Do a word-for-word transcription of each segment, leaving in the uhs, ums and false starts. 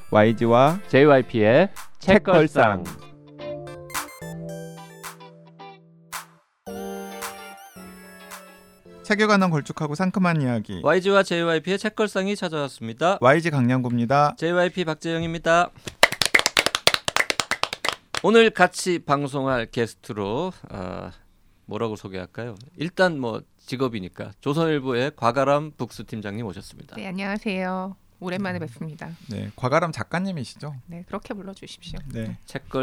와이지와 제이와이피의 책걸상. 책에 관한 걸쭉하고 상큼한 이야기. 와이지와 제이와이피의 책걸상이 찾아왔습니다. 와이지 강량구입니다. 제이와이피 박재영입니다. 오늘 같이 방송할 게스트로 어, 뭐라고 소개할까요? 일단 뭐 직업이니까 조선일보의 곽아람 북스 팀장님 오셨습니다. 네, 안녕하세요. 오랜만에 뵙습니다. 네, 곽아람 작가님이시죠? 네, 그렇게 불러주십시오. 네.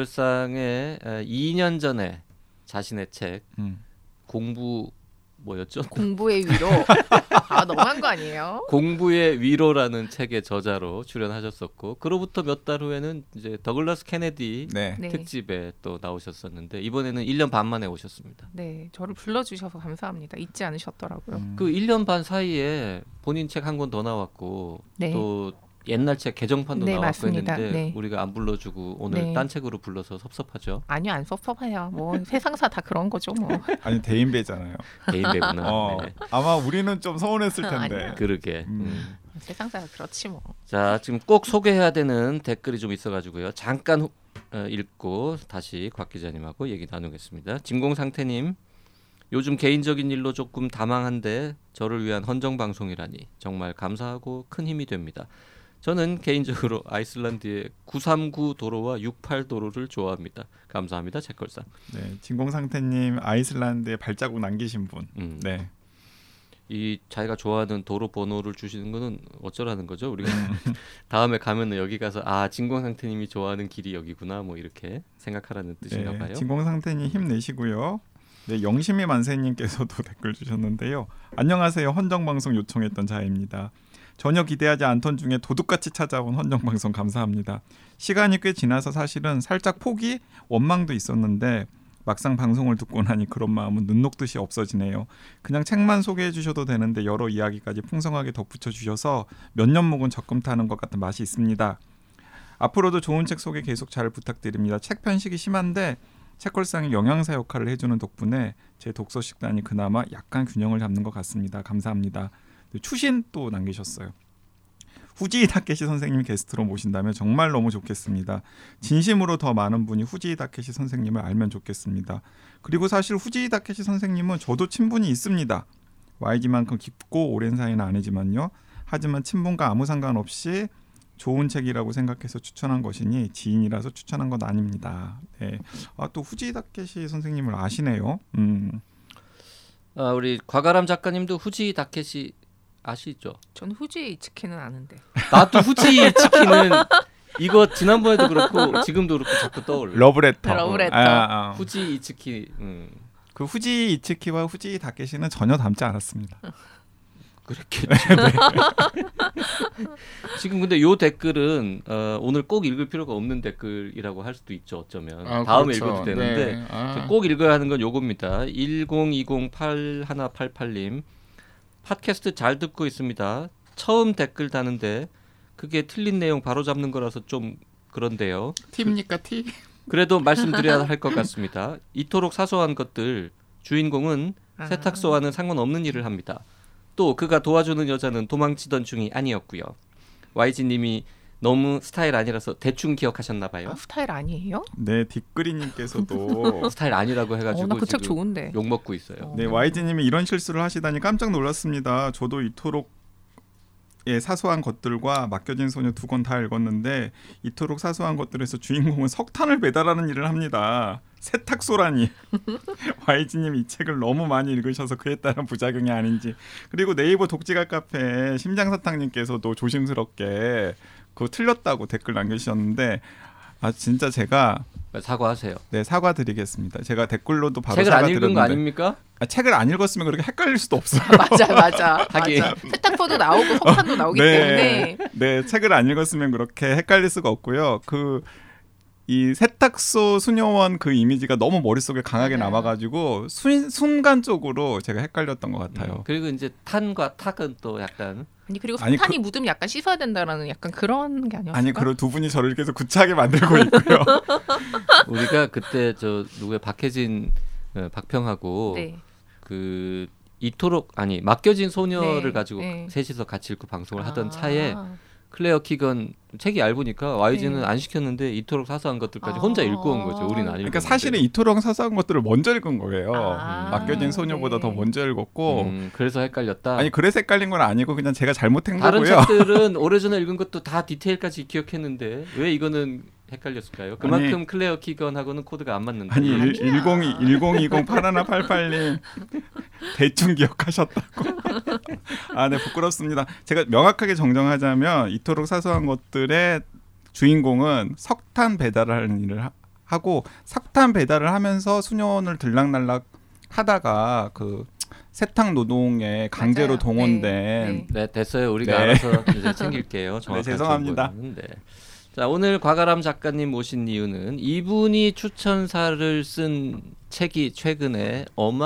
책걸상에 이 년 전에 자신의 책 음. 공부 뭐였죠? 공부의 위로. 아, 너무한 거 아니에요? 공부의 위로라는 책의 저자로 출연하셨었고, 그로부터 몇 달 후에는 이제 더글라스 케네디 네. 네. 특집에 또 나오셨었는데 이번에는 일 년 반 만에 오셨습니다. 네, 저를 불러주셔서 감사합니다. 잊지 않으셨더라고요. 음. 그 일 년 반 사이에 본인 책 한 권 더 나왔고 네. 또 옛날 책 개정판도 네, 나왔고 맞습니다. 했는데 네. 우리가 안 불러주고 오늘 네. 딴 책으로 불러서 섭섭하죠. 아니요, 안 섭섭해요. 뭐 세상사 다 그런 거죠, 뭐. 아니 대인배잖아요. 개인배구나. 어, 네. 아마 우리는 좀 서운했을 텐데. 아니요. 그러게. 음. 음. 세상사가 그렇지 뭐. 자, 지금 꼭 소개해야 되는 댓글이 좀 있어가지고요. 잠깐 후, 어, 읽고 다시 곽 기자님하고 얘기 나누겠습니다. 진공상태님, 요즘 개인적인 일로 조금 다망한데 저를 위한 헌정방송이라니 정말 감사하고 큰 힘이 됩니다. 저는 개인적으로 아이슬란드의 구삼구 도로와 육십팔 도로를 좋아합니다. 감사합니다. 책걸상. 네, 진공상태님 아이슬란드에 발자국 남기신 분. 음. 네. 이 자기가 좋아하는 도로 번호를 주시는 거는 어쩌라는 거죠? 우리가 다음에 가면은 여기 가서 아 진공상태님이 좋아하는 길이 여기구나 뭐 이렇게 생각하라는 뜻인가 네, 봐요. 진공상태님 힘내시고요. 네, 영심이 만세님께서도 댓글 주셨는데요. 안녕하세요. 헌정방송 요청했던 자입니다. 전혀 기대하지 않던 중에 도둑같이 찾아온 헌정방송 감사합니다. 시간이 꽤 지나서 사실은 살짝 포기, 원망도 있었는데 막상 방송을 듣고 나니 그런 마음은 눈 녹듯이 없어지네요. 그냥 책만 소개해 주셔도 되는데 여러 이야기까지 풍성하게 덧붙여 주셔서 몇 년 묵은 적금 타는 것 같은 맛이 있습니다. 앞으로도 좋은 책 소개 계속 잘 부탁드립니다. 책 편식이 심한데 책걸상이 영양사 역할을 해주는 덕분에 제 독서 식단이 그나마 약간 균형을 잡는 것 같습니다. 감사합니다. 추신 또 남기셨어요. 후지이 다케시 선생님 게스트로 모신다면 정말 너무 좋겠습니다. 진심으로 더 많은 분이 후지이 다케시 선생님을 알면 좋겠습니다. 그리고 사실 후지이 다케시 선생님은 저도 친분이 있습니다. 와이지만큼 깊고 오랜 사이는 아니지만요. 하지만 친분과 아무 상관없이 좋은 책이라고 생각해서 추천한 것이니 지인이라서 추천한 건 아닙니다. 네. 아, 또 후지이 다케시 선생님을 아시네요. 음. 아, 우리 곽아람 작가님도 후지 다케시 아시죠? 전 후지의 이츠키는 아는데. 나도 후지 치킨은 이거 지난번에도 그렇고 지금도 그렇고 자꾸 떠올려. 러브레터. 러브레터. 아, 아. 후지 이츠키. 음. 그 후지 이츠키와 후지 다케시는 전혀 닮지 않았습니다. 그렇겠죠. 지금 근데 요 댓글은 어, 오늘 꼭 읽을 필요가 없는 댓글이라고 할 수도 있죠. 어쩌면 아, 다음에 그렇죠. 읽어도 되는데 네. 아. 꼭 읽어야 하는 건 요겁니다. 일공이공팔일팔팔님 팟캐스트 잘 듣고 있습니다. 처음 댓글 다는데 그게 틀린 내용 바로 잡는 거라서 좀 그런데요. 티입니까 티? 그래도 말씀드려야 할 것 같습니다. 이토록 사소한 것들 주인공은 아. 세탁소와는 상관없는 일을 합니다. 또 그가 도와주는 여자는 도망치던 중이 아니었고요. 와이지님이 너무 스타일 아니라서 대충 기억하셨나 봐요. 아, 스타일 아니에요? 네, 뒷그리님께서도 스타일 아니라고 해가지고 어, 나 그 책 지금 좋은데. 욕 먹고 있어요. 어. 네, 와이지님이 이런 실수를 하시다니 깜짝 놀랐습니다. 저도 이토록 예, 사소한 것들과 맡겨진 소녀 두 권 다 읽었는데 이토록 사소한 것들에서 주인공은 석탄을 배달하는 일을 합니다. 세탁소라니. 와이지님 이 책을 너무 많이 읽으셔서 그에 따른 부작용이 아닌지. 그리고 네이버 독지가 카페 심장사탕님께서도 조심스럽게 그거 틀렸다고 댓글 남겨주셨는데 아 진짜 제가 사과하세요. 네 사과드리겠습니다. 제가 댓글로도 바로 책을 안 사과드렸는데 읽은 거 아닙니까? 아, 책을 안 읽었으면 그렇게 헷갈릴 수도 없어요. 맞아, 맞아. 하긴. 맞아. 세탁소도 나오고 석탄도 나오기 네. 때문에. 네, 책을 안 읽었으면 그렇게 헷갈릴 수가 없고요. 그 이 세탁소 수녀원 그 이미지가 너무 머릿속에 강하게 맞아요. 남아가지고 순, 순간적으로 제가 헷갈렸던 것 같아요. 음, 그리고 이제 탄과 탁은 또 약간 아니 그리고 아니, 석탄이 그- 묻으면 약간 씻어야 된다라는 약간 그런 게 아니었을까? 아니 그리고 두 분이 저를 계속 구차하게 만들고 있고요. 우리가 그때 저 누구야 박혜진 어, 박평하고 네. 그 이토록 아니 맡겨진 소녀를 네, 가지고 네. 셋이서 같이 읽고 방송을 하던 아. 차에 클레어 키건 책이 얇으니까 와이지는 네. 안 시켰는데 이토록 사소한 것들까지 아. 혼자 읽고 온 거죠. 우리는 안 읽었는데. 그러니까 사실은 이토록 사소한 것들을 먼저 읽은 거예요. 아. 맡겨진 소녀보다 네. 더 먼저 읽었고 음, 그래서 헷갈렸다. 아니 그래서 헷갈린 건 아니고 그냥 제가 잘못한 다른 거고요. 책들은 오래전에 읽은 것도 다 디테일까지 기억했는데 왜 이거는 헷갈렸을까요? 그만큼 아니, 클레어 키건하고는 코드가 안 맞는다. 아니 아니야. 일공이공 팔일팔팔님 대충 기억하셨다고. 아, 네 부끄럽습니다. 제가 명확하게 정정하자면 이토록 사소한 것들의 주인공은 석탄 배달을 하는 일을 하, 하고 석탄 배달을 하면서 수년을 들락날락 하다가 그 세탁 노동에 강제로 맞아요. 동원된 네. 네 됐어요. 우리가 네. 알아서 이제 챙길게요. 정확한 네, 죄송합니다. 정보는. 네. 자 오늘 과가람 작가님 모신 이유는 이분이 추천사를 쓴 책이 최근에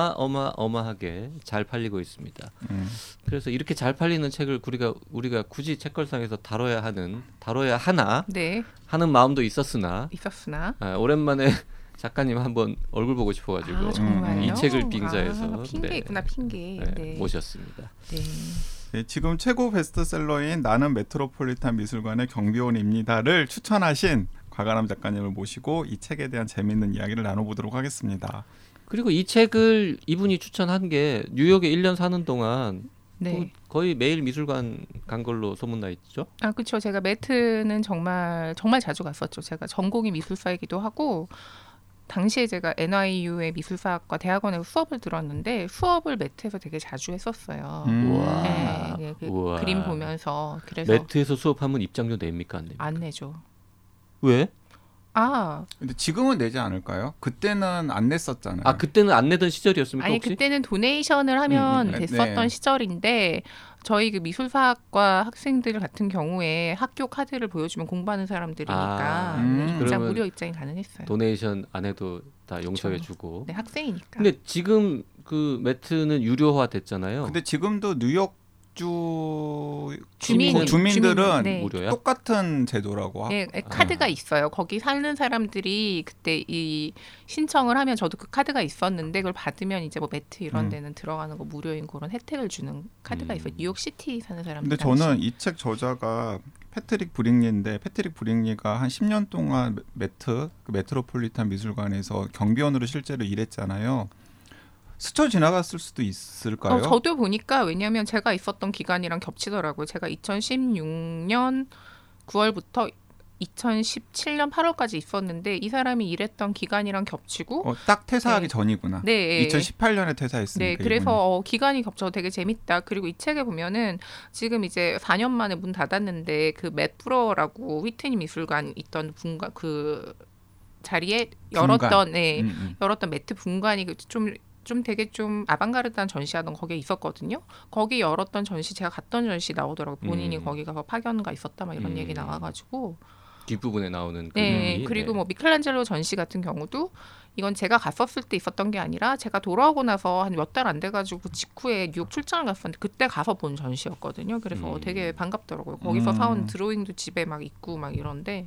어마어마어마하게 잘 팔리고 있습니다. 음. 그래서 이렇게 잘 팔리는 책을 우리가 우리가 굳이 책걸상에서 다뤄야 하는 다뤄야 하나 네, 하는 마음도 있었으나 있었으나. 아, 오랜만에 작가님 한번 얼굴 보고 싶어가지고 아, 정말요? 이 책을 빙자해서 아, 핑계 네. 있구나 핑계. 네, 네. 모셨습니다. 네. 네, 지금 최고 베스트셀러인 나는 메트로폴리탄 미술관의 경비원입니다를 추천하신 과가람 작가님을 모시고 이 책에 대한 재미있는 이야기를 나눠보도록 하겠습니다. 그리고 이 책을 이분이 추천한 게 뉴욕에 일 년 사는 동안 네. 뭐 거의 매일 미술관 간 걸로 소문나 있죠. 아 그렇죠. 제가 매트는 정말 정말 자주 갔었죠. 제가 전공이 미술사이기도 하고 당시에 제가 엔와이유의 미술사학과 대학원에서 수업을 들었는데 수업을 매트에서 되게 자주 했었어요. 음. 우와. 네, 네, 그 우와. 그림 보면서 그래서 매트에서 수업하면 입장료 냅니까 안 냅니까? 안 내죠. 왜? 아, 근데 지금은 내지 않을까요? 그때는 안 냈었잖아요. 아 그때는 안 내던 시절이었습니까 아니 혹시? 그때는 도네이션을 하면 음, 음, 됐었던 네. 시절인데 저희 그 미술사학과 학생들 같은 경우에 학교 카드를 보여주면 공부하는 사람들이니까 아, 음. 네, 입장 그러면 무료 입장이 가능했어요. 도네이션 안 해도 다 용서해주고. 네, 학생이니까. 근데 지금 그 매트는 유료화 됐잖아요. 근데 지금도 뉴욕주 주민, 주민들은 주민, 네. 무료야? 똑같은 제도라고. 네, 카드가 있어요. 거기 사는 사람들이 그때 이 신청을 하면 저도 그 카드가 있었는데 그걸 받으면 이제 뭐 매트 이런 음. 데는 들어가는 거 무료인 그런 혜택을 주는 카드가 음. 있어요. 뉴욕 시티 사는 사람들. 근데 저는 이 책 저자가 패트릭 브릭리인데 패트릭 브릭리가 한 십 년 동안 매트 그 메트로폴리탄 미술관에서 경비원으로 실제로 일했잖아요. 스쳐 지나갔을 수도 있을까요? 어, 저도 보니까 왜냐하면 제가 있었던 기간이랑 겹치더라고요. 제가 이천십육 년 구월부터 이천십칠 년 팔월까지 있었는데 이 사람이 일했던 기간이랑 겹치고 어, 딱 퇴사하기 네. 전이구나. 네. 이천십팔 년에 퇴사했으니까. 네, 그래서 어, 기간이 겹쳐서 되게 재밌다. 그리고 이 책에 보면은 지금 이제 사 년 만에 문 닫았는데 그 맷브러라고 휘트니 미술관 있던 분관 그 자리에 열었던 분관. 네, 음, 음. 열었던 매트 분관이 좀 좀 되게 좀 아방가르드한 전시하던 거기에 있었거든요. 거기 열었던 전시 제가 갔던 전시 나오더라고요. 본인이 음. 거기 가서 파견가 있었다 막 이런 음. 얘기 나와가지고 뒷부분에 나오는 네, 그림이, 그리고 네. 뭐 미켈란젤로 전시 같은 경우도 이건 제가 갔었을 때 있었던 게 아니라 제가 돌아오고 나서 한 몇 달 안 돼가지고 직후에 뉴욕 출장을 갔었는데 그때 가서 본 전시였거든요. 그래서 음. 되게 반갑더라고요. 거기서 음. 사온 드로잉도 집에 막 있고 막 이런데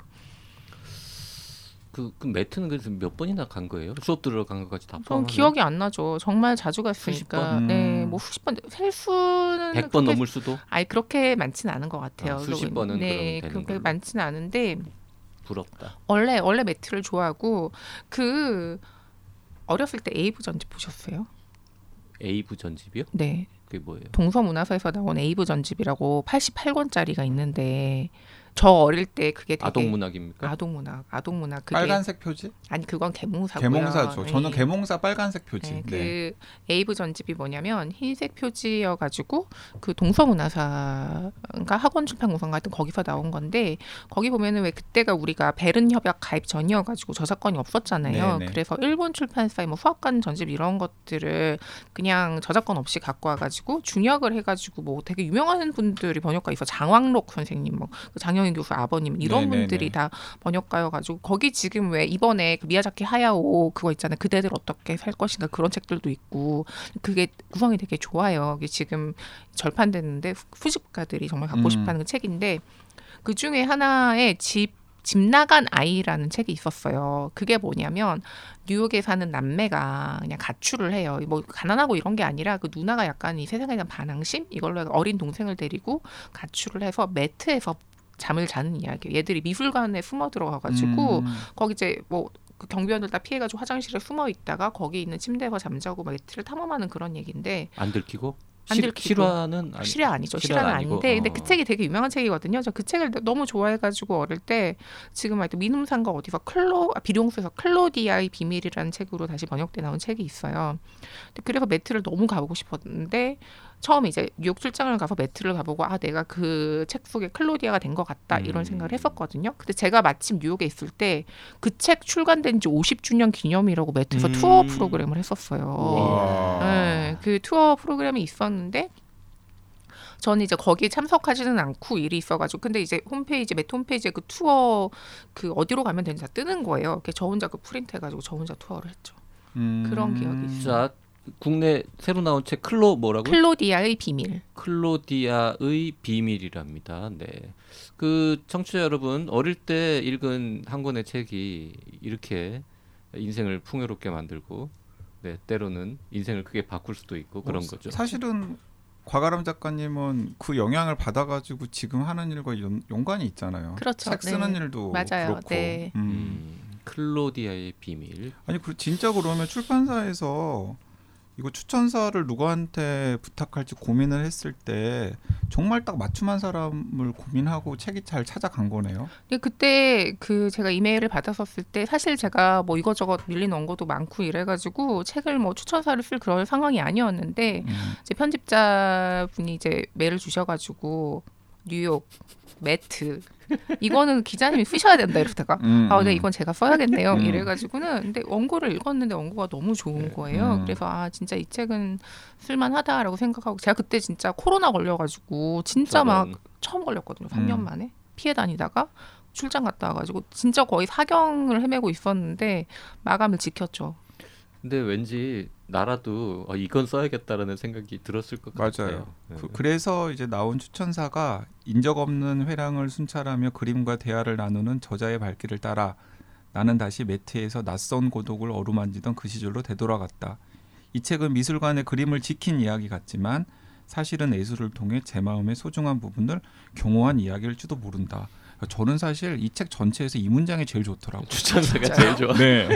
그, 그 매트는 그래서 몇 번이나 간 거예요? 수업 들어간 것까지 다 전 포함하면? 기억이 안 나죠. 정말 자주 갔으니까. 번? 네, 음. 뭐 수십 번, 셀 수는 백 번 그렇게- 넘을 수도? 아니 그렇게 많지는 않은 것 같아요. 아, 수십 그리고- 번은 네, 그러면 되는 그렇게 걸로. 많지는 않은데 부럽다. 원래 원래 매트를 좋아하고 그 어렸을 때 에이브 전집 보셨어요? 에이브 전집이요? 네, 그게 뭐예요? 동서문화서에서 나온 에이브 전집이라고 팔십팔 권짜리가 있는데 저 어릴 때 그게 되게 아동문학입니까? 아동문학, 아동문학 그게 빨간색 표지? 아니 그건 개몽사고요. 개몽사죠. 저는 네. 개몽사 빨간색 표지. 네, 네. 그 에이브 전집이 뭐냐면 흰색 표지여가지고 그 동서문화사가 학원 출판공사인가 하여튼 거기서 나온 건데 거기 보면은 왜 그때가 우리가 베른 협약 가입 전이어가지고 저작권이 없었잖아요. 네네. 그래서 일본 출판사의 뭐 수학관 전집 이런 것들을 그냥 저작권 없이 갖고 와가지고 중역을 해가지고 뭐 되게 유명한 분들이 번역가 있어 장왕록 선생님 뭐 장영인 교수 아버님 이런 네네네. 분들이 다 번역가여가지고 거기 지금 왜 이번에 그 미야자키 하야오 그거 있잖아요. 그대들 어떻게 살 것인가 그런 책들도 있고 그게 구성이 되게 좋아요. 이게 지금 절판됐는데 후- 후집가들이 정말 갖고 음. 싶어하는 그 책인데 그 중에 하나의 집, 집 나간 아이라는 책이 있었어요. 그게 뭐냐면 뉴욕에 사는 남매가 그냥 가출을 해요. 뭐 가난하고 이런 게 아니라 그 누나가 약간 이 세상에 대한 반항심 이걸로 해서 어린 동생을 데리고 가출을 해서 매트에서 잠을 자는 이야기예요. 얘들이 미술관에 숨어 들어가가지고 음. 거기 이제 뭐 그 경비원들 다 피해가지고 화장실에 숨어 있다가 거기 있는 침대에서 잠자고 매트를 탐험하는 그런 얘기인데 안 들키고? 안 실- 들키고. 실화는 아니, 실화 아니죠. 실화는 실화는 아니고. 아닌데 근데 어. 그 책이 되게 유명한 책이거든요. 저 그 책을 너무 좋아해가지고 어릴 때 지금 하여튼 민음산가 어디서 클로 아, 비룡수에서 클로디아의 비밀이라는 책으로 다시 번역돼 나온 책이 있어요. 근데 그래서 매트를 너무 가보고 싶었는데 처음에 이제 뉴욕 출장을 가서 매트를 가보고 아 내가 그 책 속에 클로디아가 된 것 같다 이런 음. 생각을 했었거든요. 근데 제가 마침 뉴욕에 있을 때 그 책 출간된 지 오십 주년 기념이라고 매트에서 음. 투어 프로그램을 했었어요. 와. 네, 그 투어 프로그램이 있었는데 저는 이제 거기에 참석하지는 않고 일이 있어가지고 근데 이제 홈페이지 매트 홈페이지에 그 투어 그 어디로 가면 되는지 다 뜨는 거예요. 그래서 저 혼자 그 프린트 해가지고 저 혼자 투어를 했죠. 음. 그런 기억이 있어요. 자, 국내 새로 나온 책 클로 뭐라고? 클로디아의 비밀. 클로디아의 비밀이랍니다. 네. 그 청취자 여러분 어릴 때 읽은 한 권의 책이 이렇게 인생을 풍요롭게 만들고 네, 때로는 인생을 크게 바꿀 수도 있고 그런 어, 거죠. 사실은 과가람 작가님은 그 영향을 받아가지고 지금 하는 일과 연, 연관이 있잖아요. 그렇죠. 책 쓰는 네. 일도 맞아요. 그렇고. 네. 음. 음, 클로디아의 비밀. 아니 그 진짜 그러면 출판사에서 이거 추천사를 누구한테 부탁할지 고민을 했을 때 정말 딱 맞춤한 사람을 고민하고 책이 잘 찾아간 거네요. 근데 그때 그 제가 이메일을 받았었을 때 사실 제가 뭐 이것저것 밀린 원고도 많고 이래가지고 책을 뭐 추천사를 쓸 그럴 상황이 아니었는데 음. 제 편집자분이 이제 메일을 주셔가지고 뉴욕 매트 이거는 기자님이 쓰셔야 된다 이러다가 음, 아, 네 음. 이건 제가 써야겠네요. 음. 이래가지고는 근데 원고를 읽었는데 원고가 너무 좋은 거예요. 음. 그래서 아 진짜 이 책은 쓸만하다라고 생각하고 제가 그때 진짜 코로나 걸려가지고 진짜 막 저런. 처음 걸렸거든요. 삼 년 음. 만에 피해 다니다가 출장 갔다 와가지고 진짜 거의 사경을 헤매고 있었는데 마감을 지켰죠. 근데 왠지 나라도 어, 이건 써야겠다라는 생각이 들었을 것 같아요. 맞아요. 네. 그, 그래서 이제 나온 추천사가 인적 없는 회랑을 순찰하며 그림과 대화를 나누는 저자의 발길을 따라 나는 다시 매트에서 낯선 고독을 어루만지던 그 시절로 되돌아갔다. 이 책은 미술관의 그림을 지킨 이야기 같지만 사실은 예술을 통해 제 마음의 소중한 부분을 경호한 이야기일지도 모른다. 저는 사실 이 책 전체에서 이 문장이 제일 좋더라고요. 추천사가 진짜요? 제일 좋아. 네.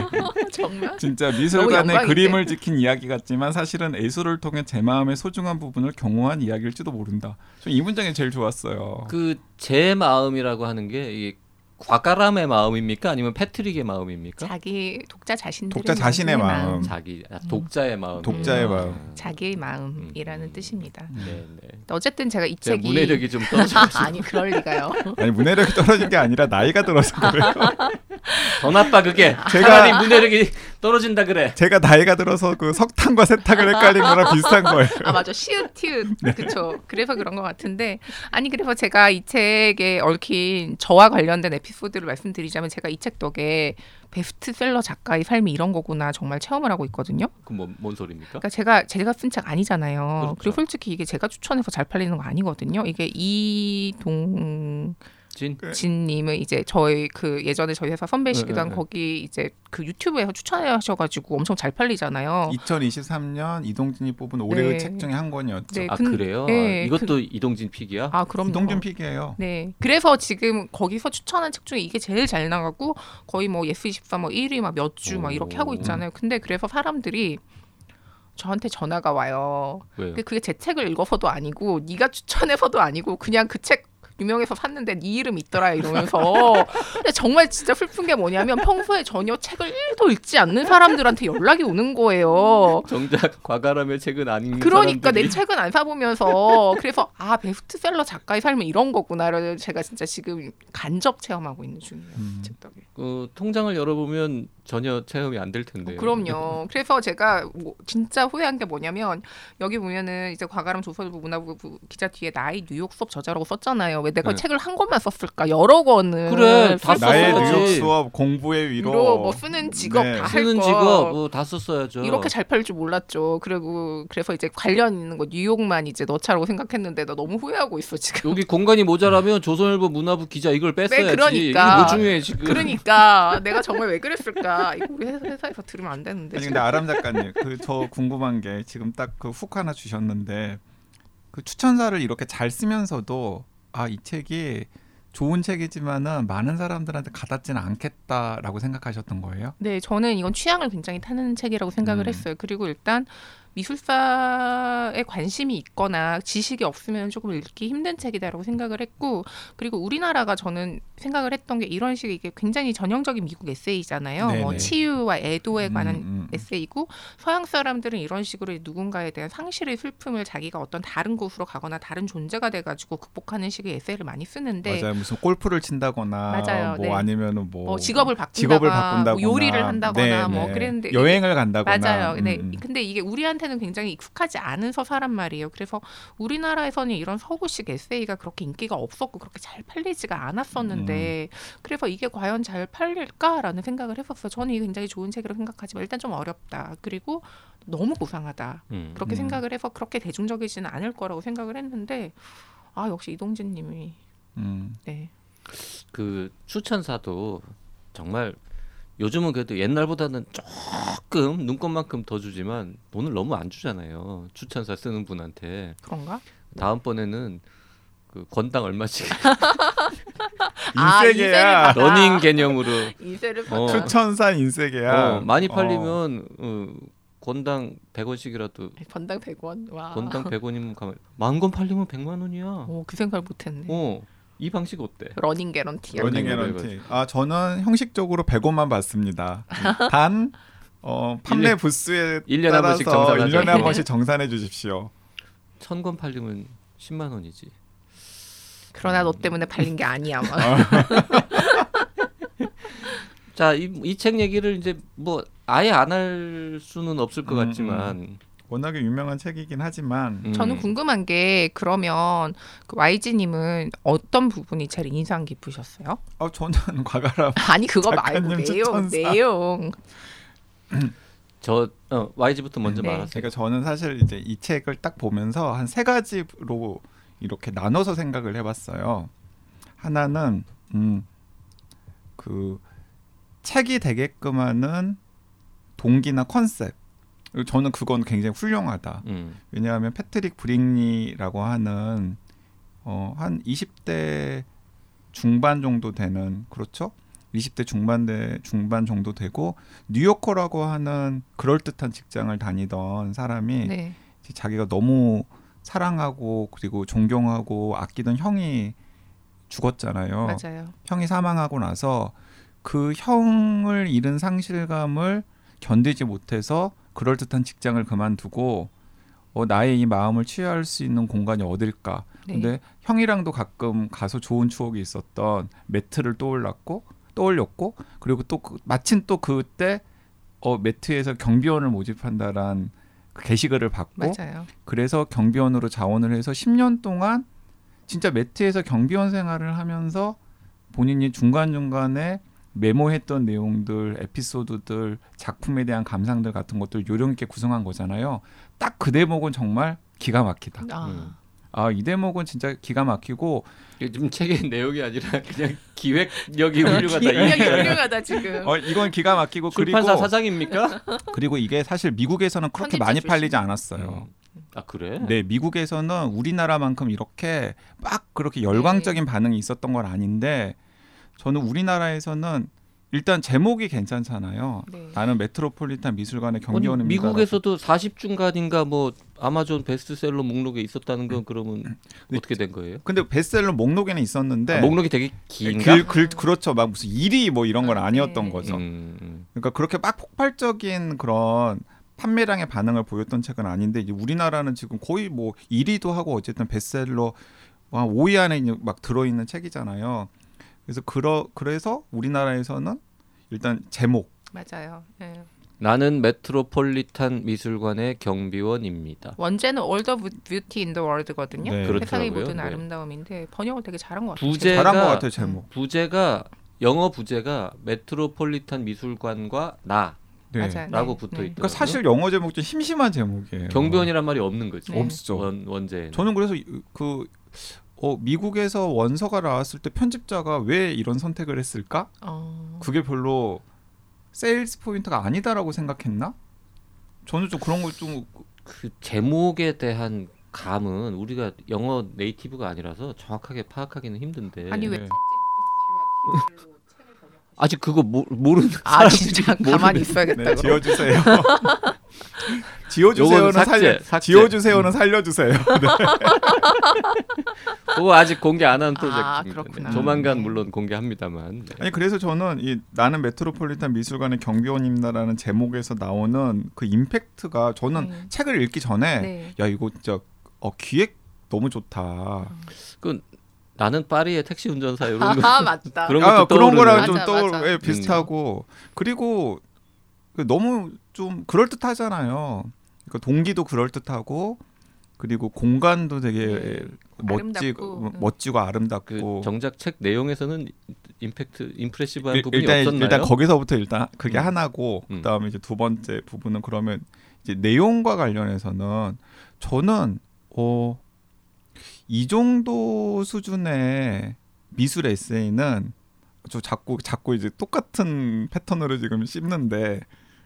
정말? 진짜 너무 미술관의 영광인데. 그림을 지킨 이야기 같지만 사실은 예술을 통해 제 마음의 소중한 부분을 경호한 이야기일지도 모른다. 저 이 문장이 제일 좋았어요. 그 제 마음이라고 하는 게 이게 과가람의 마음입니까? 아니면 패트릭의 마음입니까? 자기 독자 자신들의 독자 자신의 마음. 자기 아, 독자의 마음. 독자의 음. 마음. 자기의 마음이라는 음. 뜻입니다. 네, 네. 어쨌든 제가 이 제가 책이 문해력이 좀 떨어져가지고 아니 그럴 리가요. 아니 문해력이 떨어진 게 아니라 나이가 들어서 그래요. 더 나빠 그게. 제가- 차라리 문해력이 떨어진다 그래. 제가 나이가 들어서 그 석탄과 세탁을 헷갈린 거랑 비슷한 거예요. 아 맞아 시읒 티읒 네. 그쵸. 그래서 그런 것 같은데 아니 그래서 제가 이 책에 얽힌 저와 관련된 에피소드를 말씀드리자면 제가 이 책 덕에 베스트셀러 작가의 삶이 이런 거구나 정말 체험을 하고 있거든요. 그뭔 뭔 소리입니까? 그러니까 제가 제가 쓴 책 아니잖아요. 그렇죠. 그리고 솔직히 이게 제가 추천해서 잘 팔리는 거 아니거든요. 이게 이동 진. 진님은 이제 저희 그 예전에 저희 회사 선배시기도 네, 한 네, 네. 거기 이제 그 유튜브에서 추천하셔가지고 엄청 잘 팔리잖아요. 이천이십삼 년 이동진이 뽑은 올해의 네. 책 중에 한 권이었죠. 네. 아 근- 그래요? 네, 아, 이것도 이동진 픽이야? 아 그럼요. 이동진 픽이에요. 네. 그래서 지금 거기서 추천한 책 중에 이게 제일 잘 나가고 거의 뭐 예스이십사 뭐 일 위 막 몇 주 막 이렇게 하고 있잖아요. 근데 그래서 사람들이 저한테 전화가 와요. 왜요? 근데 그게 제 책을 읽어서도 아니고 네가 추천해서도 아니고 그냥 그 책 유명해서 샀는데 네 이름 있더라 이러면서 근데 정말 진짜 슬픈 게 뭐냐면 평소에 전혀 책을 일도 읽지 않는 사람들한테 연락이 오는 거예요. 정작 과가람의 책은 아닌 그러니까 사람들이 내 책은 안 사보면서 그래서 아 베스트셀러 작가의 삶은 이런 거구나를 제가 진짜 지금 간접 체험하고 있는 중이에요. 음. 책 덕에. 어, 통장을 열어보면 전혀 체험이 안 될 텐데요. 어, 그럼요. 그래서 제가 뭐 진짜 후회한 게 뭐냐면 여기 보면은 이제 과가람 조선일보 문화부 기자 뒤에 나의 뉴욕 수업 저자라고 썼잖아요. 왜 내가 네. 책을 한 권만 썼을까? 여러 권을 그래, 다 쓸 나의 썼어야지. 뉴욕 수업 공부의 위로, 위로 뭐 쓰는 직업 네. 다 할 거. 쓰는 직업 뭐 다 썼어야죠. 이렇게 잘 팔 줄 몰랐죠. 그리고 그래서 이제 관련 있는 거 뉴욕만 이제 넣자라고 생각했는데 나 너무 후회하고 있어 지금. 여기 공간이 모자라면 조선일보 문화부 기자 이걸 뺐어야지. 네, 그러니까. 이게 뭐 중요해 지금. 그러니까 내가 정말 왜 그랬을까? 이거 우리 회사- 회사에서 들으면 안 되는데. 아니 지금. 근데 아람 작가님 그 저 궁금한 게 지금 딱 그 훅 하나 주셨는데 그 추천사를 이렇게 잘 쓰면서도 아 이 책이 좋은 책이지만은 많은 사람들한테 가닿지는 않겠다라고 생각하셨던 거예요? 네, 저는 이건 취향을 굉장히 타는 책이라고 생각을 음. 했어요. 그리고 일단 미술사에 관심이 있거나 지식이 없으면 조금 읽기 힘든 책이다라고 생각을 했고, 그리고 우리나라가 저는 생각을 했던 게 이런 식의 이게 굉장히 전형적인 미국 에세이잖아요. 뭐 네네. 치유와 애도에 관한 음, 음. 에세이고, 서양 사람들은 이런 식으로 누군가에 대한 상실의 슬픔을 자기가 어떤 다른 곳으로 가거나 다른 존재가 돼가지고 극복하는 식의 에세이를 많이 쓰는데, 맞아요. 무슨 골프를 친다거나 맞아요. 뭐 네. 아니면은 뭐, 뭐 직업을 바꾼다거나, 직업을 바꾼다거나 뭐 요리를 한다거나 네, 뭐 네. 그랬는데 여행을 간다거나 맞아요. 근데, 음, 음. 근데 이게 우리한테는 굉장히 익숙하지 않은 서사란 말이에요. 그래서 우리나라에서는 이런 서구식 에세이가 그렇게 인기가 없었고 그렇게 잘 팔리지가 않았었는데 음. 그래서 이게 과연 잘 팔릴까라는 생각을 했었어요. 저는 이게 굉장히 좋은 책이라고 생각하지만 일단 좀 어렵다. 그리고 너무 고상하다. 음. 그렇게 음. 생각을 해서 그렇게 대중적이지는 않을 거라고 생각을 했는데 아 역시 이동진 님이 음. 네. 그 추천사도 정말 요즘은 그래도 옛날보다는 조금 눈꽃만큼 더 주지만 돈을 너무 안 주잖아요. 추천사 쓰는 분한테. 그런가? 다음번에는 그 건당 얼마씩 아, 인세계야. 이세를 러닝 개념으로 이세를 어. 받아. 추천사 인세계야. 어, 많이 어. 팔리면 어, 건당 백 원씩이라도 번당 백 원. 와. 건당 백 원이면 가만 만 권 팔리면 백만 원이야. 오, 그 생각 못했네. 어. 이 방식 어때? 러닝 개런티. 러닝 러닝 개런티. 아 저는 형식적으로 백 원만 받습니다. 단 어, 판매 일 년- 부수에 일 년에 한 번씩 따라서 정산하죠. 일 년에 한 번씩 정산해 주십시오. 천 권 팔리면 십만 원이지. 그러나 너 때문에 팔린 게 아니야. 막. 자, 이 이 책 얘기를 이제 뭐 아예 안 할 수는 없을 것 음, 같지만 워낙에 유명한 책이긴 하지만 음. 저는 궁금한 게 그러면 그 와이지님은 어떤 부분이 제일 인상 깊으셨어요? 어, 저는 과가람 아니 그거 말고 작가님 내용 추천사. 내용. 저 어, 와이지부터 먼저 네. 말하세요. 그러니까 저는 사실 이제 이 책을 딱 보면서 한 세 가지로 이렇게 나눠서 생각을 해봤어요. 하나는 음, 그 책이 되게끔 하는 동기나 컨셉. 저는 그건 굉장히 훌륭하다. 음. 왜냐하면 패트릭 브릭니라고 하는 어, 한 이십 대 중반 정도 되는 그렇죠? 이십 대 중반대 중반 정도 되고 뉴요커라고 하는 그럴듯한 직장을 다니던 사람이 네. 자기가 너무 사랑하고 그리고 존경하고 아끼던 형이 죽었잖아요. 맞아요. 형이 사망하고 나서 그 형을 잃은 상실감을 견디지 못해서 그럴듯한 직장을 그만두고 어, 나의 이 마음을 치유할 수 있는 공간이 어딜까? 네. 근데 형이랑도 가끔 가서 좋은 추억이 있었던 매트를 떠올랐고 떠올렸고 그리고 또 그, 마침 또 그때 어, 매트에서 경비원을 모집한다란 그 게시글을 받고 맞아요. 그래서 경비원으로 자원을 해서 십 년 동안 진짜 매트에서 경비원 생활을 하면서 본인이 중간중간에 메모했던 내용들, 에피소드들, 작품에 대한 감상들 같은 것들 요령 있게 구성한 거잖아요. 딱 그 대목은 정말 기가 막히다. 아, 음. 아, 이 대목은 진짜 기가 막히고 이게 좀 책의 내용이 아니라 그냥 기획력이 훌륭하다. 기억이 이게 훌륭하다 지금. 어, 이건 기가 막히고 출판사 그리고 사장입니까? 그리고 이게 사실 미국에서는 그렇게 편집자 많이 출신. 팔리지 않았어요. 음. 아 그래? 네, 미국에서는 우리나라만큼 이렇게 막 그렇게 열광적인 네. 반응이 있었던 건 아닌데 저는 우리나라에서는 일단 제목이 괜찮잖아요. 네. 나는 메트로폴리탄 미술관의 아니, 경비원입니다. 미국에서도 사십 중간인가 뭐 아마존 베스트셀러 목록에 있었다는 건 그러면 네. 어떻게 된 거예요? 근데 베스트셀러 목록에는 있었는데 아, 목록이 되게 긴가? 글, 글, 그렇죠. 막 무슨 일 위 뭐 이런 건 아, 아니었던 네. 거죠. 음, 음. 그러니까 그렇게 막 폭발적인 그런 판매량의 반응을 보였던 책은 아닌데 이제 우리나라는 지금 거의 뭐 일 위도 하고 어쨌든 베스트셀러 한 오 위 안에 막 들어있는 책이잖아요. 그래서 그러, 그래서 우리나라에서는 일단 제목 맞아요. 네. 나는 메트로폴리탄 미술관의 경비원입니다. 원제는 All the Beauty in the World거든요. 네. 세상의 그렇더라고요. 모든 네. 아름다움인데 번역을 되게 잘한 것 같아요. 부제가 잘한 것 같아요 제목. 부제가 영어 부제가 메트로폴리탄 미술관과 나라고 네. 맞아요. 붙어 네. 있더라고요. 그러니까 사실 영어 제목 좀 심심한 제목이에요. 경비원이란 말이 없는 거지. 네. 없죠. 원 원제에는. 저는 그래서 그 어, 미국에서 원서가 나왔을 때 편집자가 왜 이런 선택을 했을까? 어... 그게 별로 세일즈 포인트가 아니다라고 생각했나? 저는 좀 그런 걸좀 그 제목에 대한 감은 우리가 영어 네이티브가 아니라서 정확하게 파악하기는 힘든데. 아니 왜 네. 아직 그거 모, 모르는 아 사람들이 진짜 가만히 있어야겠다. 네, 그럼. 지워주세요. 지워주세요는 삭제, 살려 삭제. 지워주세요는 살려주세요. 네. 그거 아직 공개 안 한 아, 프로젝트입니다. 그렇구나. 조만간 네. 물론 공개합니다만. 네. 아니 그래서 저는 이 나는 메트로폴리탄 미술관의 경비원입니다라는 제목에서 나오는 그 임팩트가 저는 네. 책을 읽기 전에 네. 야 이거 진짜 어, 기획 너무 좋다. 그 나는 파리의 택시 운전사 이런 거 아 맞다. 그런 아, 것도 그런 거랑 떠오르는. 좀 맞아, 떠올 맞아. 예, 비슷하고 그리고 그 너무 좀 그럴 듯하잖아요. 그러니까 동기도 그럴 듯하고 그리고 공간도 되게 네. 멋지고 아름답고, 응. 멋지고 그 아름답고 정작 책 내용에서는 임팩트 임프레시브한 일- 부분이 일단 없었나요? 일단 거기서부터 일단 그게 음. 하나고 음. 그다음에 이제 두 번째 부분은 그러면 이제 내용과 관련해서는 저는 어, 이 정도 수준의 미술 에세이는 저 자꾸 자꾸 이제 똑같은 패턴으로 지금 씹는데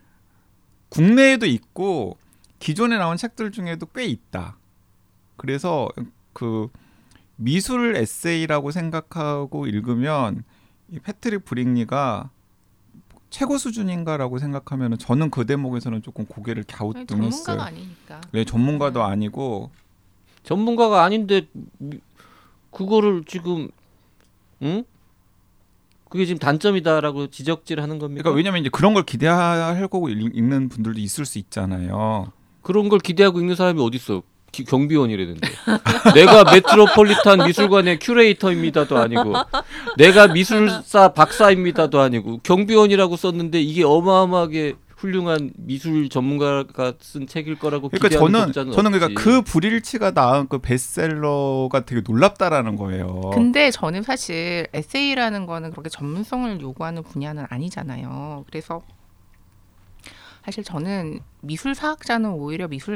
국내에도 있고 기존에 나온 책들 중에도 꽤 있다. 그래서 그 미술 에세이라고 생각하고 읽으면 이 패트릭 브릭리가 최고 수준인가라고 생각하면 저는 그 대목에서는 조금 고개를 전문가가 갸우뚱했어요. 아니니까. 네, 전문가도 아니고 전문가가 아닌데 미- 그거를 지금 응? 그게 지금 단점이다라고 지적질하는 겁니까? 그러니까 왜냐면 이제 그런 걸 기대하고 읽- 읽는 분들도 있을 수 있잖아요. 그런 걸 기대하고 읽는 사람이 어디 있어? 기- 경비원이라던데. 내가 메트로폴리탄 미술관의 큐레이터입니다도 아니고, 내가 미술사 박사입니다도 아니고, 경비원이라고 썼는데 이게 어마어마하게 훌륭한 미술 전문가가 쓴 책일 거라고 그러니까 기대하는 저는 독자는 저는 없지. 그러니까 그 불일치가 낳은 그 베스트셀러가 되게 놀랍다라는 거예요. 근데 저는 사실 에세이라는 거는 그렇게 전문성을 요구하는 분야는 아니잖아요. 그래서 사실 저는 미술 사학자는 오히려 미술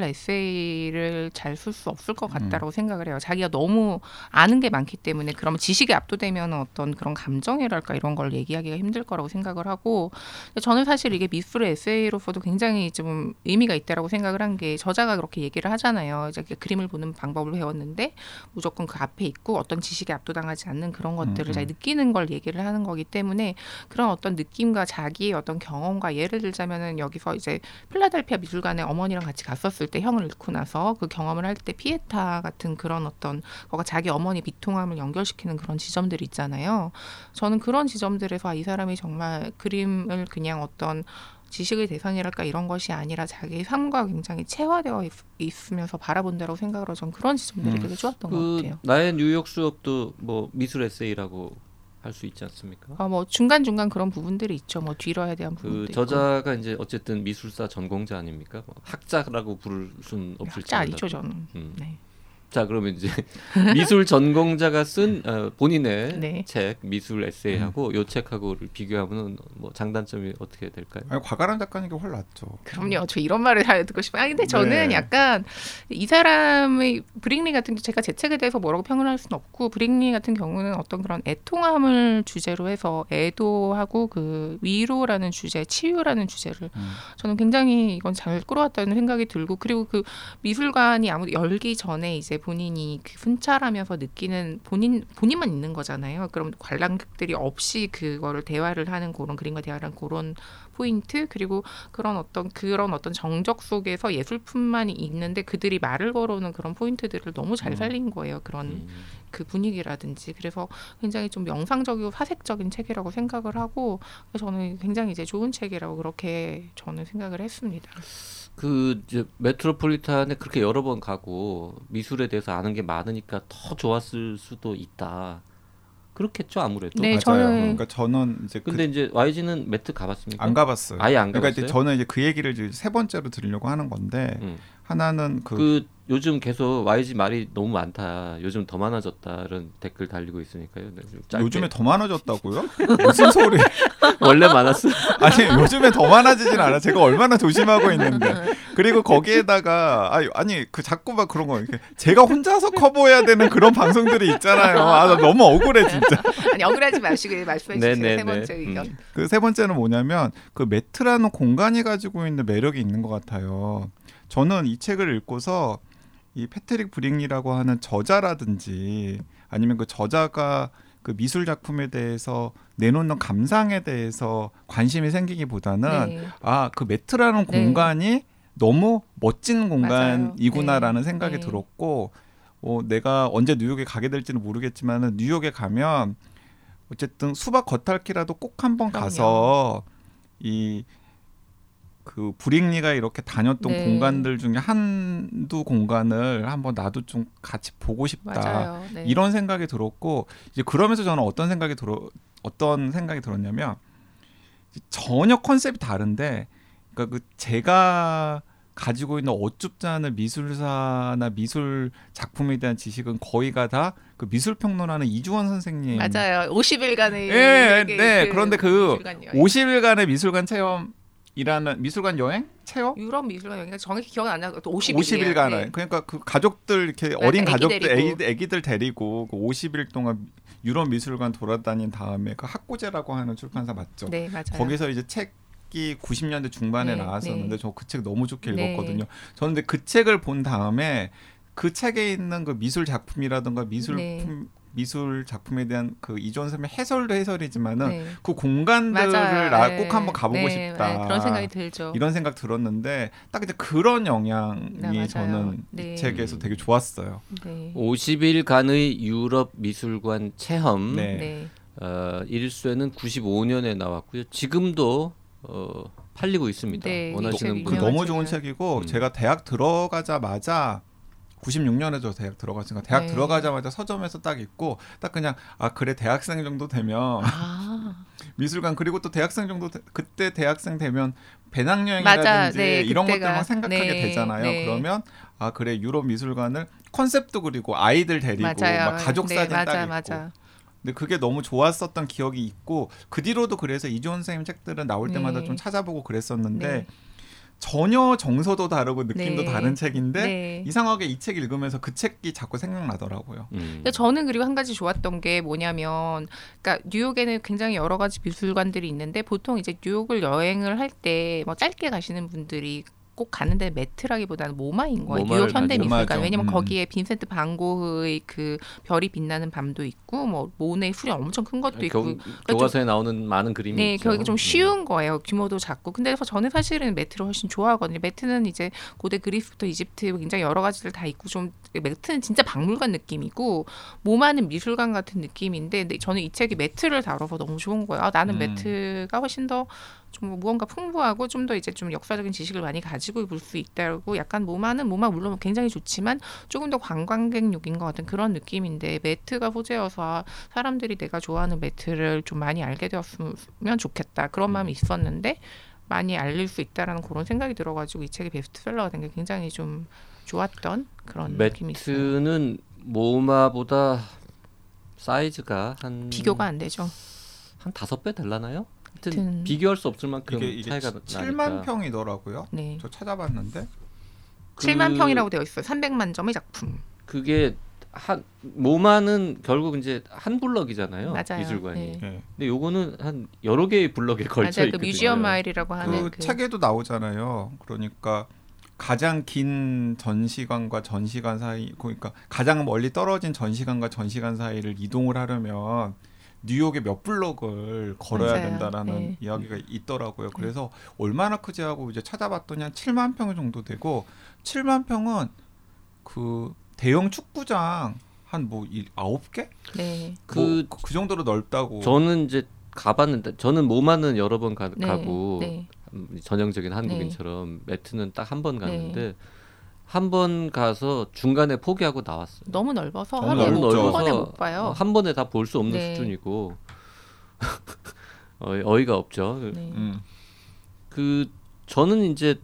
에세이를 잘 쓸 수 없을 것 같다라고 생각을 해요. 자기가 너무 아는 게 많기 때문에 그러면 지식에 압도되면 어떤 그런 감정이랄까 이런 걸 얘기하기가 힘들 거라고 생각을 하고 저는 사실 이게 미술 에세이로서도 굉장히 좀 의미가 있다라고 생각을 한 게 저자가 그렇게 얘기를 하잖아요. 이제 그림을 보는 방법을 배웠는데 무조건 그 앞에 있고 어떤 지식에 압도당하지 않는 그런 것들을 음, 잘 느끼는 걸 얘기를 하는 거기 때문에 그런 어떤 느낌과 자기의 어떤 경험과 예를 들자면은 여기서 이제 필라델피아 미술관에 어머니랑 같이 갔었을 때 형을 잃고 나서 그 경험을 할 때 피에타 같은 그런 어떤 거가 자기 어머니 비통함을 연결시키는 그런 지점들이 있잖아요. 저는 그런 지점들에서 아, 이 사람이 정말 그림을 그냥 어떤 지식의 대상이랄까 이런 것이 아니라 자기 삶과 굉장히 체화되어 있, 있으면서 바라본다고 생각을 해서 전 그런 지점들이 음. 되게 좋았던 것 그 같아요. 나의 뉴욕 수업도 뭐 미술 에세이라고 할 수 있지 않습니까? 아, 뭐 중간 중간 그런 부분들이 있죠. 뭐 뒤로에 대한 부분도 그 있고. 저자가 이제 어쨌든 미술사 전공자 아닙니까? 뭐 학자라고 부를 순 없을 학자 정도로. 아니죠 저는. 음. 네. 자 그러면 이제 미술 전공자가 쓴 어, 본인의 네. 책 미술 에세이하고 요 책하고를 비교하면 뭐 장단점이 어떻게 될까요? 아니, 과가람 작가님께 훨 낫죠. 그럼요. 저 이런 말을 잘 듣고 싶어요. 아 근데 저는 네. 약간 이 사람의 브릭리 같은 게 제가 제 책에 대해서 뭐라고 평을 할 수는 없고 브릭리 같은 경우는 어떤 그런 애통함을 주제로 해서 애도하고 그 위로라는 주제, 치유라는 주제를 음. 저는 굉장히 이건 잘 끌어왔다는 생각이 들고 그리고 그 미술관이 아무도 열기 전에 이제 본인이 그 순찰하면서 느끼는 본인 본인만 있는 거잖아요. 그럼 관람객들이 없이 그거를 대화를 하는 그런 그림과 대화를 하는 그런 포인트 그리고 그런 어떤 그런 어떤 정적 속에서 예술품만이 있는데 그들이 말을 걸어오는 그런 포인트들을 너무 잘 살린 거예요. 그런 음. 그 분위기라든지 그래서 굉장히 좀 명상적이고 사색적인 책이라고 생각을 하고 저는 굉장히 이제 좋은 책이라고 그렇게 저는 생각을 했습니다. 그 이제 메트로폴리탄에 그렇게 여러 번 가고 미술에 대해서 아는 게 많으니까 더 좋았을 수도 있다. 그렇겠죠 아무래도. 네, 맞아요. 저는- 그러니까 저는 이제 근데 그, 이제 와이지는 매트 가봤습니까? 안 가봤어요. 아예 안 그러니까 가봤어요. 이제 저는 이제 그 얘기를 이제 세 번째로 드리려고 하는 건데 음. 하나는 그, 그 요즘 계속 와이지 말이 너무 많다. 요즘 더 많아졌다. 이런 댓글 달리고 있으니까요. 네, 좀 짧게. 요즘에 더 많아졌다고요? 무슨 소리? 원래 많았어. 아니 요즘에 더 많아지진 않아. 제가 얼마나 조심하고 있는데. 그리고 거기에다가 아니, 아니 그 자꾸 막 그런 거 이렇게 제가 혼자서 커버해야 되는 그런 방송들이 있잖아요. 아, 나 너무 억울해 진짜. 아니 억울하지 마시고 말씀해 네, 주세요. 네, 세 번째 네. 의견. 음. 그 세 번째는 뭐냐면 그 매트라는 공간이 가지고 있는 매력이 있는 것 같아요. 저는 이 책을 읽고서 이 패트릭 브릭리라고 하는 저자라든지 아니면 그 저자가 그 미술 작품에 대해서 내놓는 감상에 대해서 관심이 생기기보다는 네. 아, 그 매트라는 네. 공간이 너무 멋진 공간이구나라는 네. 생각이 네. 들었고 어, 내가 언제 뉴욕에 가게 될지는 모르겠지만은 뉴욕에 가면 어쨌든 수박 겉핥기라도 꼭 한번 그럼요. 가서 이 그 브릭리가 이렇게 다녔던 네. 공간들 중에 한두 공간을 한번 나도 좀 같이 보고 싶다. 맞아요. 네. 이런 생각이 들었고 이제 그러면서 저는 어떤 생각이 들어 어떤 생각이 들었냐면 전혀 컨셉이 다른데 그러니까 그 제가 가지고 있는 어쭙지 않은 미술사나 미술 작품에 대한 지식은 거의가 다 그 미술평론하는 이주원 선생님. 맞아요. 오십 일간의 예, 그, 네. 그 그런데 그 미술관 여행. 오십 일간의 미술관 체험이라는 미술관 여행 체험 유럽 미술관 여행 정확히 기억은 안 나고 오십 오십 일이에요. 일간 네. 그러니까 그 가족들 이렇게 맞아, 어린 애기 가족들 데리고. 애기, 애기들 데리고 그 오십 일 동안 유럽 미술관 돌아다닌 다음에 그 학고제라고 하는 출판사 맞죠? 네, 맞아요. 거기서 이제 책이 구십 년대 중반에 네, 나왔었는데 네. 저 그 책 너무 좋게 네. 읽었거든요. 저는 근데 그 책을 본 다음에 그 책에 있는 그 미술 작품이라든가 미술품 네. 미술 작품에 대한 그 이주원 선생님의 해설도 해설이지만은 네. 그 공간들을 맞아요. 나 네. 꼭 한번 가보고 네, 싶다. 네, 그런 생각이 들죠. 이런 생각 들었는데 딱 이제 그런 영향이 네, 맞아요. 저는 네. 이 책에서 되게 좋았어요. 네. 오십 일간의 유럽 미술관 체험 네. 네. 어, 일 쇄는 구십오 년에 나왔고요. 지금도 어, 팔리고 있습니다. 네, 원하시는 이 그 책 분. 너무 책이에요. 좋은 책이고 음. 제가 대학 들어가자마자 구십육 년에 저 대학 들어갔으니까 대학 네. 들어가자마자 서점에서 딱 있고 딱 그냥 아 그래 대학생 정도 되면 아, 미술관 그리고 또 대학생 정도 되- 그때 대학생 되면 맞아. 배낭여행이라든지 네, 이런 그때가. 것들만 생각하게 네, 되잖아요. 네. 그러면 아 그래 유럽 미술관을 컨셉도 그리고 아이들 데리고 맞아요. 막 가족 네, 사진 맞아, 딱 있고 맞아. 근데 그게 너무 좋았었던 기억이 있고 그 뒤로도 그래서 이주원 선생님 책들은 나올 때마다 네. 좀 찾아보고 그랬었는데 네. 전혀 정서도 다르고 느낌도 네. 다른 책인데 네. 이상하게 이 책 읽으면서 그 책이 자꾸 생각나더라고요. 음. 근데 저는 그리고 한 가지 좋았던 게 뭐냐면, 그러니까 뉴욕에는 굉장히 여러 가지 미술관들이 있는데 보통 이제 뉴욕을 여행을 할 때 뭐 짧게 가시는 분들이 꼭 가는데 매트라기보다는 모마인 거예요. 모마를 뉴욕 현대 가죠. 미술관. 모마죠. 왜냐면 음. 거기에 빈센트 반 고흐의 그 별이 빛나는 밤도 있고, 뭐 모네 수련 엄청 큰 것도 있고. 교, 교과서에 나오는 많은 그림이 네, 있죠. 거기 좀 음. 쉬운 거예요. 규모도 작고. 근데 저는 사실은 매트를 훨씬 좋아하거든요. 매트는 이제 고대 그리스부터 이집트 굉장히 여러 가지들 다 있고 좀 매트는 진짜 박물관 느낌이고 모마는 미술관 같은 느낌인데 근데 저는 이 책이 매트를 다뤄서 너무 좋은 거예요. 아, 나는 음. 매트가 훨씬 더 좀 무언가 풍부하고 좀 더 이제 좀 역사적인 지식을 많이 가지고 볼 수 있다고 약간 모마는 모마 물론 굉장히 좋지만 조금 더 관광객용인 것 같은 그런 느낌인데 매트가 소재여서 사람들이 내가 좋아하는 매트를 좀 많이 알게 되었으면 좋겠다 그런 마음이 있었는데 많이 알릴 수 있다라는 그런 생각이 들어가지고 이 책이 베스트셀러가 된 게 굉장히 좀 좋았던 그런 느낌이 있어요. 매트는 모마보다 사이즈가 한 비교가 안 되죠. 한 다섯 배 될라나요? 하여튼 하여튼 비교할 수 없을 만큼 이게, 이게 차이가 칠만 나니까. 평이더라고요. 네. 저 찾아봤는데 그- 칠만 평이라고 되어 있어요. 삼백만 점의 작품. 그게 한 모마는 결국 이제 한 블럭이잖아요. 맞아요. 미술관이. 네. 예. 근데 요거는 한 여러 개의 블럭에 걸쳐 맞아요. 있거든요. 그 뮤지엄 마일이라고 하는 그 그 책에도 나오잖아요. 그러니까 가장 긴 전시관과 전시관 사이, 그러니까 가장 멀리 떨어진 전시관과 전시관 사이를 이동을 하려면 뉴욕의 몇 블럭을 걸어야 맞아요. 된다라는 네. 이야기가 있더라고요. 그래서 얼마나 크지 하고 이제 찾아봤더니 한 칠만 평 정도 되고 칠만 평은 그 대형 축구장 한 뭐 아홉 개? 네. 그- 그, 그 정도로 넓다고. 저는 이제 가봤는데 저는 모마는 여러 번 가, 네. 가고 네. 음, 전형적인 한국인처럼 매트는 딱 한 번 갔는데 한 번 가서 중간에 포기하고 나왔어요. 너무 넓어서 너무 하루에 뭐 넓죠. 한 번에 못 봐요. 어, 한 번에 다 볼 수 없는 네. 수준이고 어, 어이가 없죠. 네. 음. 그 저는 이제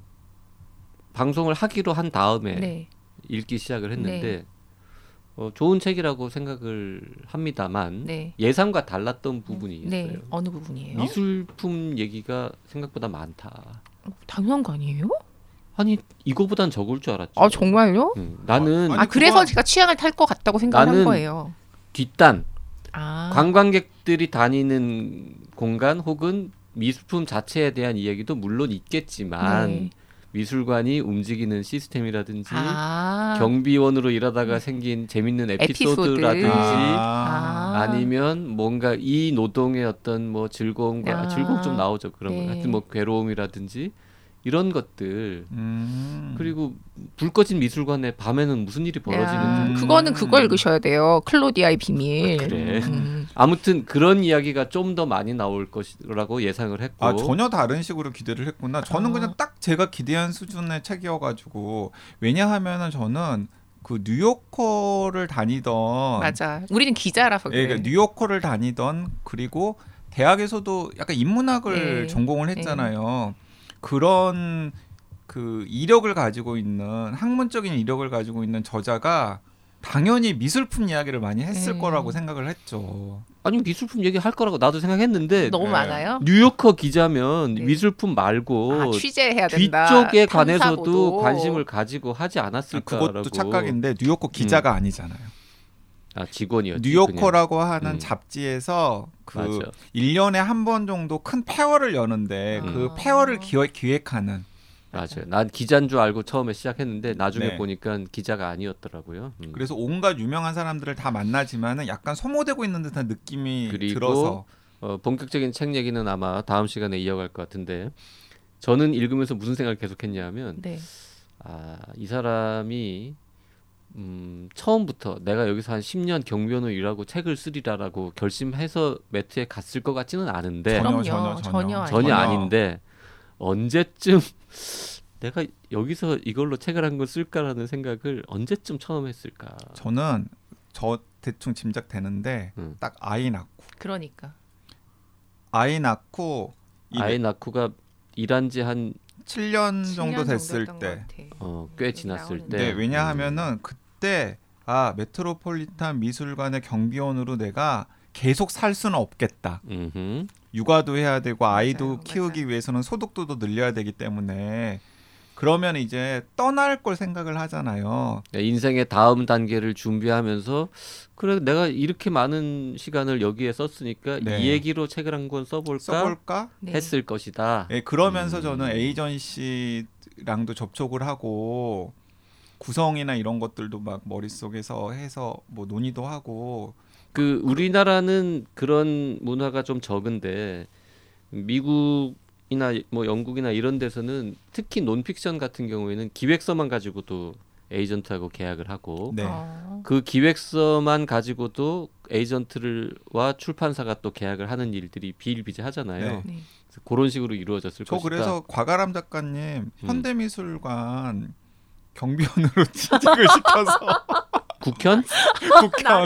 방송을 하기로 한 다음에 네. 읽기 시작을 했는데 네. 어, 좋은 책이라고 생각을 합니다만 네. 예상과 달랐던 부분이 있어요. 네. 어느 부분이에요? 미술품 얘기가 생각보다 많다. 당연한 거 아니에요? 아니 이거보단 적을 줄 알았죠. 아 정말요? 음, 나는 아니, 아 그래서 그건- 제가 취향을 탈 것 같다고 생각한 나는 거예요. 뒷단 아. 관광객들이 다니는 공간 혹은 미술품 자체에 대한 이야기도 물론 있겠지만 네. 미술관이 움직이는 시스템이라든지 아. 경비원으로 일하다가 생긴 재밌는 에피소드라든지 에피소드. 아. 아. 아니면 뭔가 이 노동의 어떤 뭐 즐거움과 아. 즐거움 좀 나오죠. 그런 네. 거. 하여튼 뭐 괴로움이라든지 이런 것들. 음. 그리고 불 꺼진 미술관에 밤에는 무슨 일이 야, 벌어지는지. 그거는 그거 읽으셔야 돼요. 클로디아의 비밀. 그래. 음. 아무튼 그런 이야기가 좀 더 많이 나올 것이라고 예상을 했고. 아 전혀 다른 식으로 기대를 했구나. 저는 아. 그냥 딱 제가 기대한 수준의 책이어가지고 왜냐하면은 저는 그 뉴요커를 다니던 맞아. 우리는 기자라서 예, 그래. 그러니까 뉴요커를 다니던 그리고 대학에서도 약간 인문학을 예. 전공을 했잖아요. 그런 그 이력을 가지고 있는 학문적인 이력을 가지고 있는 저자가 당연히 미술품 이야기를 많이 했을 음. 거라고 생각을 했죠. 아니 미술품 얘기할 거라고 나도 생각했는데 너무 네. 많아요. 뉴요커 기자면 네. 미술품 말고 아, 취재해야 된다. 뒤쪽에 탐사보도. 관해서도 관심을 가지고 하지 아, 않았을까라고. 그것도 착각인데 뉴요커 기자가 아니잖아요. 아 직원이었지. 뉴요커라고 하는 음. 잡지에서 그 맞아. 일 년에 한 번 정도 큰 페어를 여는데 아. 그 페어를 기획, 기획하는 맞아요. 난 기자인 줄 알고 처음에 시작했는데 나중에 네. 보니까 기자가 아니었더라고요. 음. 그래서 온갖 유명한 사람들을 다 만나지만은 약간 소모되고 있는 듯한 느낌이 그리고 들어서 어, 본격적인 책 얘기는 아마 다음 시간에 이어갈 것 같은데 저는 읽으면서 무슨 생각을 계속했냐면 네. 아, 이 사람이 음, 처음부터 내가 여기서 한 십 년 경비원으로 일하고 책을 쓰리라라고 결심해서 매트에 갔을 것 같지는 않은데 전혀, 그럼요. 전혀, 전혀. 전혀, 전혀 전혀. 아닌데 언제쯤 내가 여기서 이걸로 책을 한 권 쓸까라는 생각을 언제쯤 처음 했을까? 저는 저 대충 짐작되는데 음. 딱 아이 낳고 그러니까. 아이 낳고 아이 낳고가 일한 지 한 칠 년 칠 정도 년 됐을 정도였던 때 것 같아. 어, 꽤 지났을 나오는데. 때. 네, 왜냐하면은 그때 아 메트로폴리탄 미술관의 경비원으로 내가 계속 살 수는 없겠다. 음. 육아도 해야 되고 아이도 맞아요, 키우기 맞아요. 위해서는 소득도 더 늘려야 되기 때문에 그러면 이제 떠날 걸 생각을 하잖아요. 인생의 다음 단계를 준비하면서 그래 내가 이렇게 많은 시간을 여기에 썼으니까 네. 이 얘기로 책을 한 권 써볼까 써볼까? 네. 했을 것이다. 예, 그러면서 음. 저는 에이전시랑도 접촉을 하고 구성이나 이런 것들도 막 머릿속에서 해서 뭐 논의도 하고 그 우리나라는 그런 문화가 좀 적은데 미국이나 뭐 영국이나 이런 데서는 특히 논픽션 같은 경우에는 기획서만 가지고도 에이전트하고 계약을 하고 네. 어. 그 기획서만 가지고도 에이전트와 출판사가 또 계약을 하는 일들이 비일비재하잖아요. 네. 네. 그래서 그런 식으로 이루어졌을 저 것이다. 그래서 과가람 작가님 음. 현대미술관 경비원으로 취직을 시켜서 국현? 국현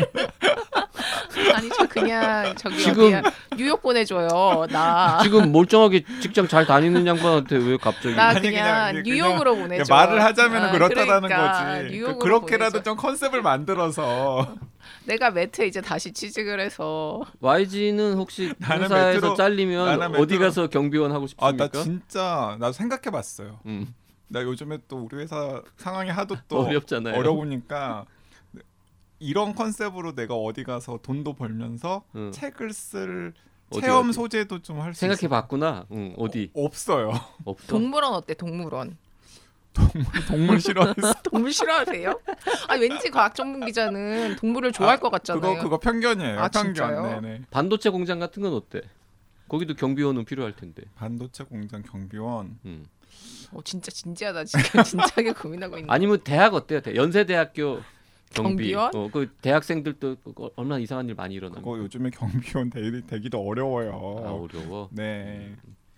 아니 저 그냥 저기 지금- 어디야 뉴욕 보내줘요. 나. 지금 멀쩡하게 직장 잘 다니는 양반한테 왜 갑자기? 나 아니, 그냥, 그냥- 뉴욕으로 보내줘. 말을 하자면 아, 그렇다라는 그러니까, 거지. 뉴욕으로 그, 그렇게라도 보내줘. 좀 컨셉을 만들어서 내가 매트에 이제 다시 취직을 해서 와이지는 혹시 나는 회사에서 메트로- 잘리면 나는 어디 메트로- 가서 경비원 하고 아 나 싶습니까? 진짜 나도 생각해봤어요. 음, 나 요즘에 또 우리 회사 상황이 하도 또 어렵잖아요. 어려우니까 이런 컨셉으로 내가 어디 가서 돈도 벌면서 응. 책을 쓸 어디, 체험 어디? 소재도 좀 할 수 생각해봤구나. 응, 어디? 없어요. 없어. 동물원 어때? 동물원. 동물 싫어해서 동물 싫어하세요? 아 왠지 과학 전문 기자는 동물을 좋아할 아, 것 같잖아요. 그거 그거 편견이에요. 아, 편견. 진짜요? 네네. 반도체 공장 같은 건 어때? 거기도 경비원은 필요할 텐데. 반도체 공장 경비원. 음. 어, 진짜 진지하다 지금 진지하게 고민하고 있는. 아니면 대학 어때요? 대- 연세대학교 경비. 경비원? 어, 그 대학생들도 그거 얼마나 이상한 일 많이 일어나. 그거 요즘에 경비원 되, 되기도 어려워요. 아 어려워. 네.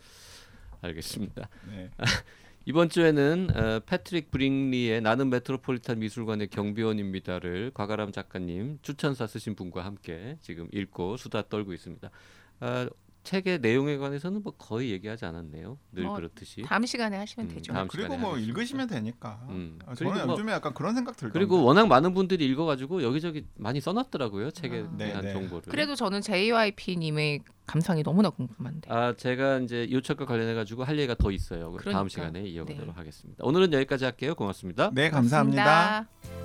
알겠습니다. 네. 이번 주에는 어, 패트릭 브링리의 나는 메트로폴리탄 미술관의 경비원입니다를 과가람 작가님 추천사 쓰신 분과 함께 지금 읽고 수다 떨고 있습니다. 아, 책의 내용에 관해서는 뭐 거의 얘기하지 않았네요. 늘 뭐, 그렇듯이. 다음 시간에 하시면 음, 되죠. 다음 그리고 시간에 뭐 하겠습니다. 읽으시면 되니까. 음. 아, 저는 그리고 뭐- 요즘에 약간 그런 생각 들던데. 그리고 워낙 많은 분들이 읽어가지고 여기저기 많이 써놨더라고요. 책에 아. 대한 네, 네. 정보를. 그래도 저는 제이와이피님의 감상이 너무나 궁금한데. 아 제가 이제 이 책과 관련해 가지고 할 얘기가 더 있어요. 다음 그러니까. 시간에 이어가도록 네. 하겠습니다. 오늘은 여기까지 할게요. 고맙습니다. 네, 감사합니다. 고맙습니다.